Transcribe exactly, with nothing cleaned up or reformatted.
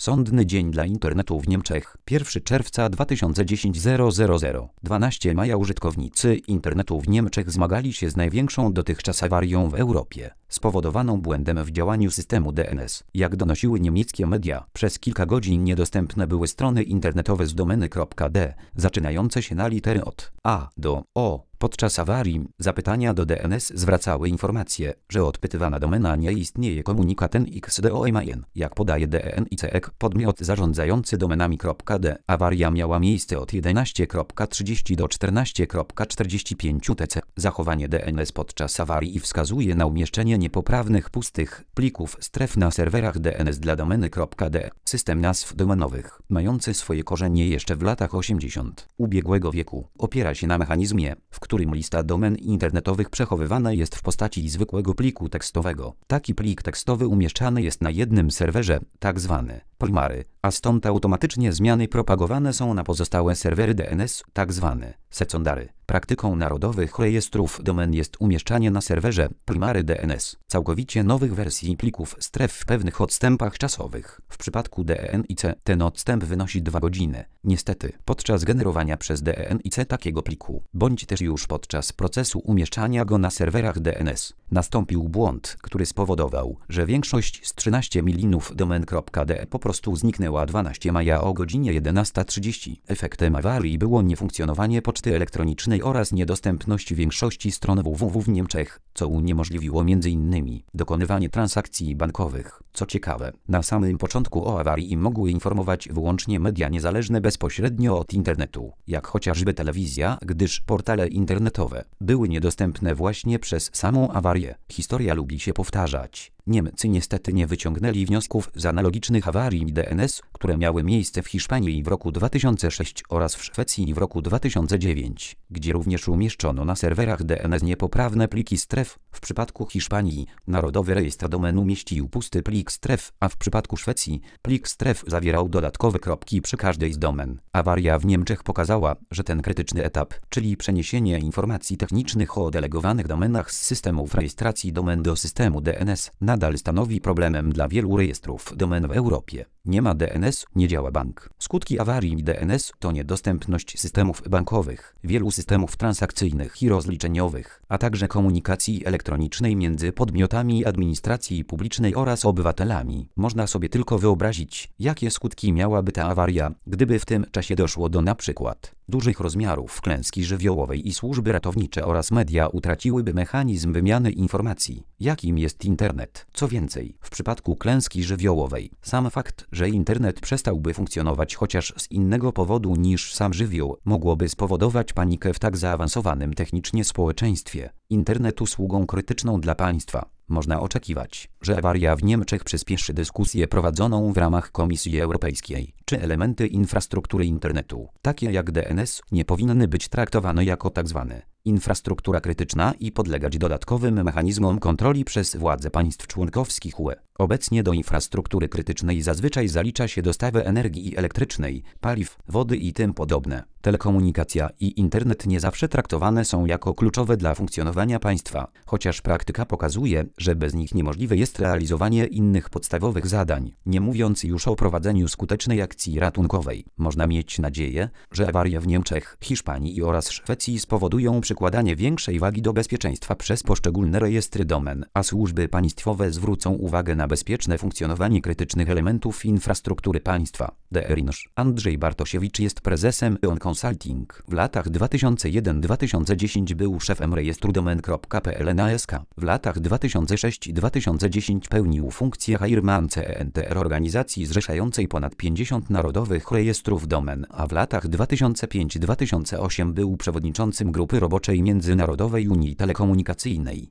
Sądny dzień dla internetu w Niemczech. pierwszego czerwca dwa tysiące dziesiątego. dwunastego maja użytkownicy internetu w Niemczech zmagali się z największą dotychczas awarią w Europie, spowodowaną błędem w działaniu systemu D N S. Jak donosiły niemieckie media, przez kilka godzin niedostępne były strony internetowe z domeny.de, zaczynające się na litery od A do O. Podczas awarii zapytania do D N S zwracały informacje, że odpytywana domena nie istnieje. Komunikat N X D O M I N. Jak podaje D N I C E K, podmiot zarządzający domenami.d, awaria miała miejsce od jedenaście trzydzieści do czternaście czterdzieści pięć T C. Zachowanie D N S podczas awarii wskazuje na umieszczenie niepoprawnych pustych plików stref na serwerach D N S dla domeny.d. System nazw domenowych, mający swoje korzenie jeszcze w latach osiemdziesiątych ubiegłego wieku, opiera się na mechanizmie, w którym lista domen internetowych przechowywana jest w postaci zwykłego pliku tekstowego. Taki plik tekstowy umieszczany jest na jednym serwerze, tak zwany primary, a stąd automatycznie zmiany propagowane są na pozostałe serwery D N S, tak zwane secondary. Praktyką narodowych rejestrów domen jest umieszczanie na serwerze primary D N S całkowicie nowych wersji plików stref w pewnych odstępach czasowych. W przypadku D N I C ten odstęp wynosi dwie godziny. Niestety, podczas generowania przez D N I C takiego pliku, bądź też już podczas procesu umieszczania go na serwerach D N S, nastąpił błąd, który spowodował, że większość z trzynastu milionów domen.de po prostu zniknęła. dwunastego maja o godzinie jedenasta trzydzieści. Efektem awarii było niefunkcjonowanie poczty elektronicznej oraz niedostępność większości stron www w Niemczech, co uniemożliwiło między innymi dokonywanie transakcji bankowych. Co ciekawe, na samym początku o awarii mogły informować wyłącznie media niezależne bezpośrednio od internetu, jak chociażby telewizja, gdyż portale internetowe były niedostępne właśnie przez samą awarię. Historia lubi się powtarzać. Niemcy niestety nie wyciągnęli wniosków z analogicznych awarii D N S, które miały miejsce w Hiszpanii w roku dwa tysiące szóstym oraz w Szwecji w roku dwa tysiące dziewiątym, gdzie również umieszczono na serwerach D N S niepoprawne pliki stref. W przypadku Hiszpanii Narodowy Rejestr Domen umieścił pusty plik stref, a w przypadku Szwecji plik stref zawierał dodatkowe kropki przy każdej z domen. Awaria w Niemczech pokazała, że ten krytyczny etap, czyli przeniesienie informacji technicznych o delegowanych domenach z systemów rejestracji domen do systemu D N S, nadal stanowi problemem dla wielu rejestrów domen w Europie. Nie ma D N S, nie działa bank. Skutki awarii D N S to niedostępność systemów bankowych, wielu systemów transakcyjnych i rozliczeniowych, a także komunikacji elektronicznej między podmiotami administracji publicznej oraz obywatelami. Można sobie tylko wyobrazić, jakie skutki miałaby ta awaria, gdyby w tym czasie doszło do na przykład dużych rozmiarów klęski żywiołowej i służby ratownicze oraz media utraciłyby mechanizm wymiany informacji, jakim jest internet. Co więcej, w przypadku klęski żywiołowej, sam fakt, że internet przestałby funkcjonować chociaż z innego powodu niż sam żywioł, mogłoby spowodować panikę w tak zaawansowanym technicznie społeczeństwie. Internet usługą krytyczną dla państwa. Można oczekiwać, że awaria w Niemczech przyspieszy dyskusję prowadzoną w ramach Komisji Europejskiej, czy elementy infrastruktury internetu, takie jak D N S, nie powinny być traktowane jako tzw. infrastruktura krytyczna i podlegać dodatkowym mechanizmom kontroli przez władze państw członkowskich U E. Obecnie do infrastruktury krytycznej zazwyczaj zalicza się dostawę energii elektrycznej, paliw, wody i tym podobne. Telekomunikacja i internet nie zawsze traktowane są jako kluczowe dla funkcjonowania państwa, chociaż praktyka pokazuje, że bez nich niemożliwe jest realizowanie innych podstawowych zadań, nie mówiąc już o prowadzeniu skutecznej akcji ratunkowej. Można mieć nadzieję, że awarie w Niemczech, Hiszpanii oraz Szwecji spowodują przykładanie większej wagi do bezpieczeństwa przez poszczególne rejestry domen, a służby państwowe zwrócą uwagę na bezpieczne funkcjonowanie krytycznych elementów infrastruktury państwa. D R I N S. Andrzej Bartosiewicz jest prezesem E O N Consulting. W latach dwa tysiące pierwszym do dwa tysiące dziesiątego był szefem rejestru domen.pl N A S K. W latach dwa tysiące szóstym do dwa tysiące dziesiątego pełnił funkcję Chairman C E N T R organizacji zrzeszającej ponad pięćdziesiąt narodowych rejestrów domen, a w latach dwa tysiące piątym do dwa tysiące ósmego był przewodniczącym grupy roboczej Międzynarodowej Unii Telekomunikacyjnej.